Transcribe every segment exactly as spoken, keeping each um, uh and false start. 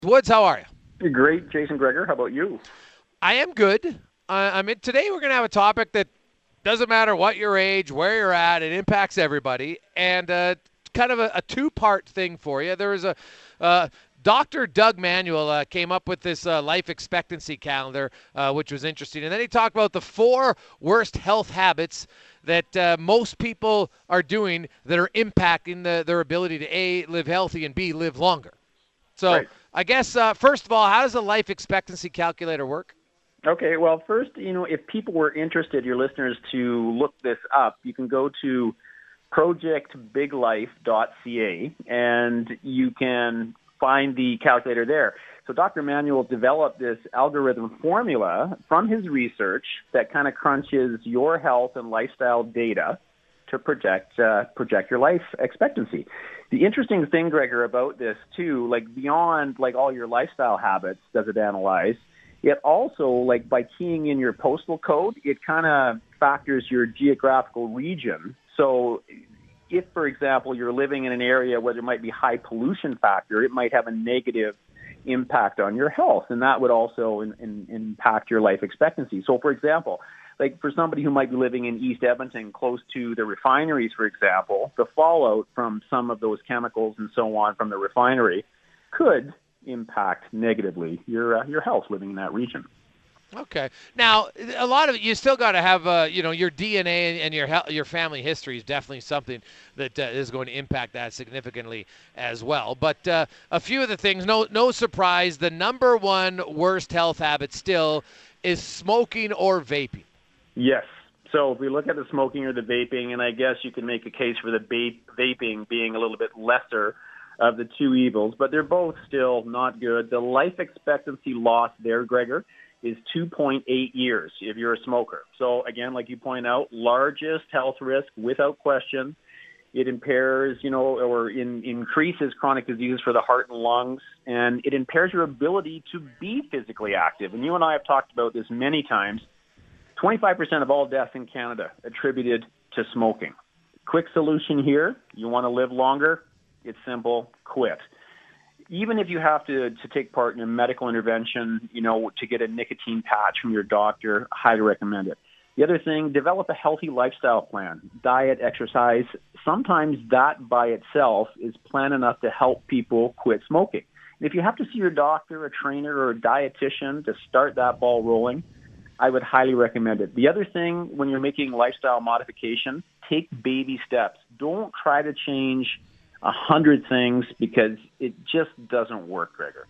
Woods, how are you? Great, Jason Greger. How about you? I am good. Uh, I mean, today we're going to have a topic that doesn't matter what your age, where you're at, it impacts everybody. And uh, kind of a, a two part thing for you. There was a. Uh, Doctor Doug Manuel uh, came up with this uh, life expectancy calendar, uh, which was interesting. And then he talked about the four worst health habits that uh, most people are doing that are impacting the, their ability to A, live healthy, and B, live longer. So Right. I guess uh, first of all, how does a life expectancy calculator work? Okay. Well, first, you know, if people were interested, your listeners, to look this up, you can go to project big life dot c a and you can find the calculator there. So Doctor Manuel developed this algorithm formula from his research that kind of crunches your health and lifestyle data to project uh, project your life expectancy. The interesting thing, Gregor, about this too, like beyond like all your lifestyle habits, does it analyze? It also, like by keying in your postal code, it kind of factors your geographical region. So if, for example, you're living in an area where there might be high pollution factor, it might have a negative impact on your health, and that would also in, in, impact your life expectancy. So, for example, like for somebody who might be living in East Edmonton, close to the refineries, for example, the fallout from some of those chemicals and so on from the refinery could impact negatively your uh, your health living in that region. Okay. Now, a lot of it, you still got to have, uh, you know, your D N A and your your family history is definitely something that uh, is going to impact that significantly as well. But uh, a few of the things, no, no surprise, the number one worst health habit still is smoking or vaping. Yes. So if we look at the smoking or the vaping, and I guess you can make a case for the vape, vaping being a little bit lesser of the two evils, but they're both still not good. The life expectancy loss there, Gregor, is two point eight years if you're a smoker. So again, like you point out, largest health risk without question. It impairs, you know, or in, increases chronic diseases for the heart and lungs, and it impairs your ability to be physically active. And you and I have talked about this many times. twenty-five percent of all deaths in Canada attributed to smoking. Quick solution here. You want to live longer? It's simple. Quit. Even if you have to, to take part in a medical intervention, you know, to get a nicotine patch from your doctor, highly recommend it. The other thing, develop a healthy lifestyle plan, diet, exercise. Sometimes that by itself is plan enough to help people quit smoking. And if you have to see your doctor, a trainer, or a dietitian to start that ball rolling, I would highly recommend it. The other thing, when you're making lifestyle modification, take baby steps. Don't try to change a hundred things because it just doesn't work, Gregor.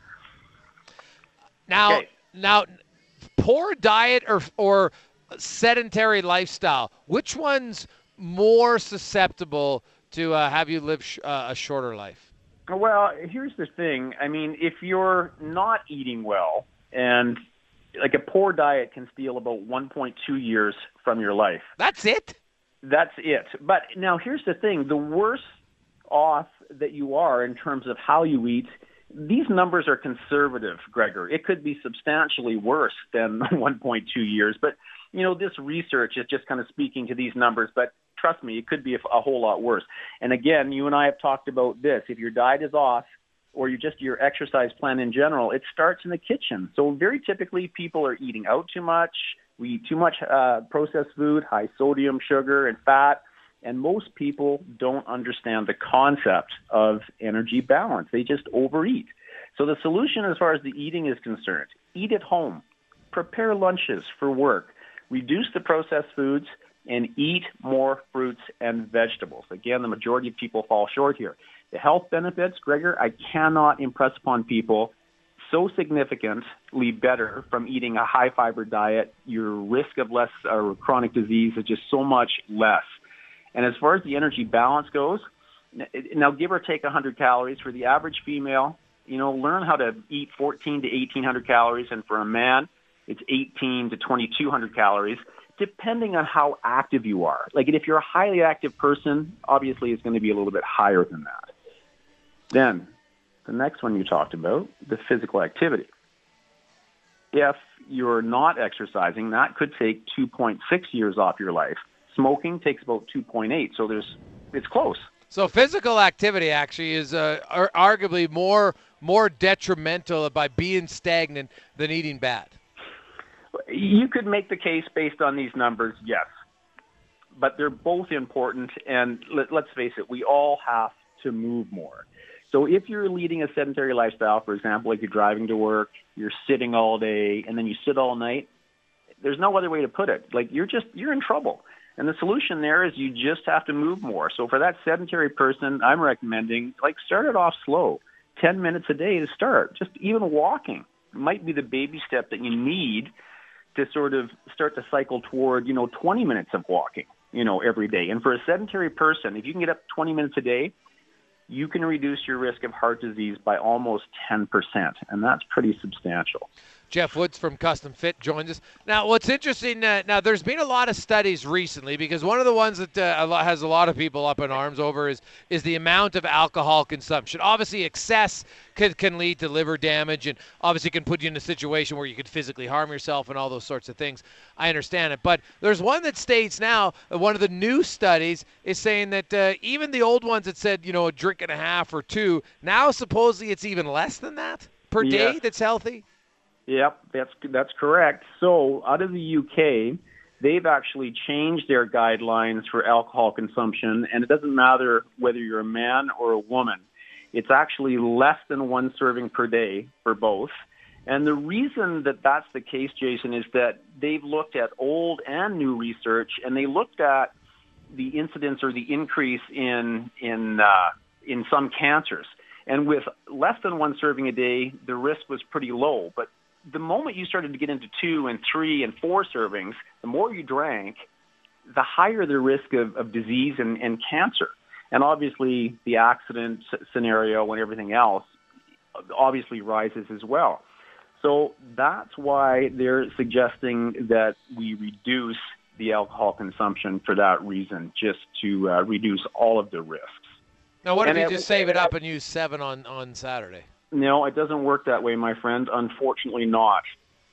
Now, Okay. now, poor diet or or sedentary lifestyle, which one's more susceptible to uh, have you live sh- uh, a shorter life? Well, here's the thing. I mean, if you're not eating well, and like a poor diet can steal about one point two years from your life. That's it. That's it. But now here's the thing. The worse off that you are in terms of how you eat, these numbers are conservative, Gregor. It could be substantially worse than one point two years. But, you know, this research is just kind of speaking to these numbers. But trust me, it could be a, a whole lot worse. And again, you and I have talked about this. If your diet is off, or you just your exercise plan in general, it starts in the kitchen. So very typically people are eating out too much. We eat too much uh, processed food, high sodium, sugar, and fat. And most people don't understand the concept of energy balance. They just overeat. So the solution as far as the eating is concerned, eat at home, prepare lunches for work, reduce the processed foods, and eat more fruits and vegetables. Again, the majority of people fall short here. The health benefits, Gregor, I cannot impress upon people, so significantly better from eating a high-fiber diet. Your risk of less uh, chronic disease is just so much less. And as far as the energy balance goes, now give or take one hundred calories for the average female. You know, learn how to eat fourteen to eighteen hundred calories, and for a man, it's eighteen to twenty-two hundred calories, depending on how active you are. Like, if you're a highly active person, obviously it's going to be a little bit higher than that. Then, the next one you talked about, the physical activity. If you're not exercising, that could take two point six years off your life. Smoking takes about two point eight, so there's it's close. So physical activity actually is uh, ar- arguably more more detrimental by being stagnant than eating bad. You could make the case based on these numbers, yes. But they're both important, and let, let's face it, we all have to move more. So if you're leading a sedentary lifestyle, for example, like you're driving to work, you're sitting all day, and then you sit all night, there's no other way to put it. Like you're just, you're in trouble. And the solution there is you just have to move more. So for that sedentary person, I'm recommending, like, start it off slow. ten minutes a day to start. Just even walking might be the baby step that you need to sort of start to cycle toward, you know, twenty minutes of walking, you know, every day. And for a sedentary person, if you can get up twenty minutes a day, you can reduce your risk of heart disease by almost ten percent. And that's pretty substantial. Jeff Woods from Custom Fit joins us. Now, what's interesting, uh, now there's been a lot of studies recently, because one of the ones that uh, a lot, has a lot of people up in arms over is is the amount of alcohol consumption. Obviously, excess can, can lead to liver damage, and obviously can put you in a situation where you could physically harm yourself and all those sorts of things. I understand it. But there's one that states now, uh, one of the new studies is saying that uh, even the old ones that said, you know, a drink and a half or two, now supposedly it's even less than that per day Yeah. that's healthy. Yep, that's that's correct. So out of the U K, they've actually changed their guidelines for alcohol consumption, and it doesn't matter whether you're a man or a woman. It's actually less than one serving per day for both. And the reason that that's the case, Jason, is that they've looked at old and new research, and they looked at the incidence or the increase in in uh, in some cancers. And with less than one serving a day, the risk was pretty low. But the moment you started to get into two and three and four servings, the more you drank, the higher the risk of, of disease and, and cancer. And obviously the accident scenario and everything else obviously rises as well. So that's why they're suggesting that we reduce the alcohol consumption for that reason, just to uh, reduce all of the risks. Now, what And if you it- just save it up and use seven on, on Saturday? No, it doesn't work that way, my friend. Unfortunately not.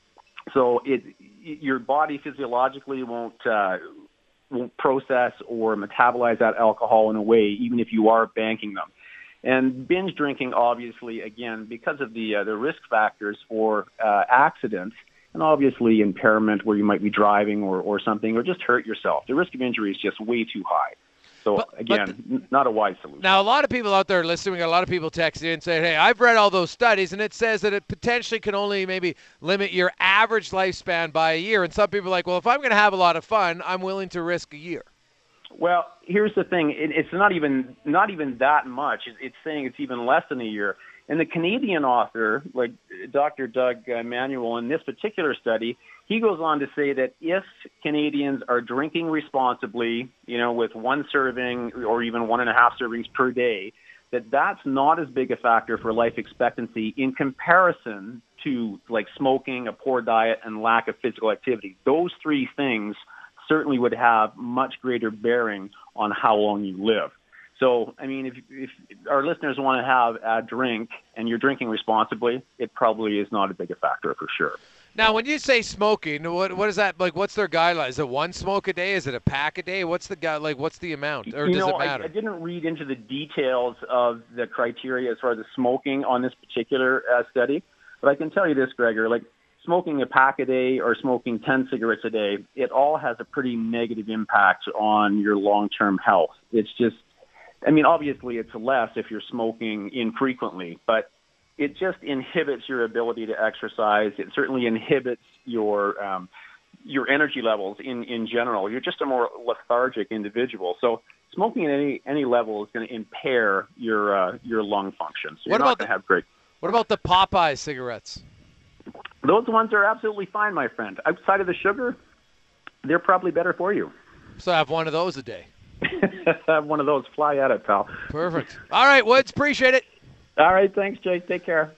So it, your body physiologically won't uh, won't process or metabolize that alcohol in a way, even if you are banking them. And binge drinking, obviously, again, because of the uh, the risk factors for uh, accidents and obviously impairment where you might be driving or, or something or just hurt yourself, the risk of injury is just way too high. So, But- but again, n- not a wise solution. Now, a lot of people out there listening, we got a lot of people texting in saying, hey, I've read all those studies, and it says that it potentially can only maybe limit your average lifespan by a year. And some people are like, well, if I'm going to have a lot of fun, I'm willing to risk a year. Well, here's the thing. It, it's not even not even that much. It, it's saying it's even less than a year. And the Canadian author, like Doctor Doug uh, Manuel, in this particular study, he goes on to say that if Canadians are drinking responsibly, you know, with one serving or even one and a half servings per day, that that's not as big a factor for life expectancy in comparison to like smoking, a poor diet, and lack of physical activity. Those three things certainly would have much greater bearing on how long you live. So, I mean, if, if our listeners want to have a drink and you're drinking responsibly, it probably is not as big a factor for sure. Now, when you say smoking, what what is that like? What's their guidelines? Is it one smoke a day? Is it a pack a day? What's the guy like? What's the amount, or you does know, it matter? I, I didn't read into the details of the criteria as far as the smoking on this particular uh, study, but I can tell you this, Gregor, like smoking a pack a day or smoking ten cigarettes a day, it all has a pretty negative impact on your long-term health. It's just, I mean, obviously it's less if you're smoking infrequently, but it just inhibits your ability to exercise. It certainly inhibits your um, your energy levels in, in general. You're just a more lethargic individual. So smoking at any any level is going to impair your uh, your lung function. So you're What not about going to the- have great. What about the Popeye cigarettes? Those ones are absolutely fine, my friend. Outside of the sugar, they're probably better for you. So I have one of those a day. Have one of those. Fly at it, pal. Perfect. All right, Woods, appreciate it. All right, thanks, Jake. Take care.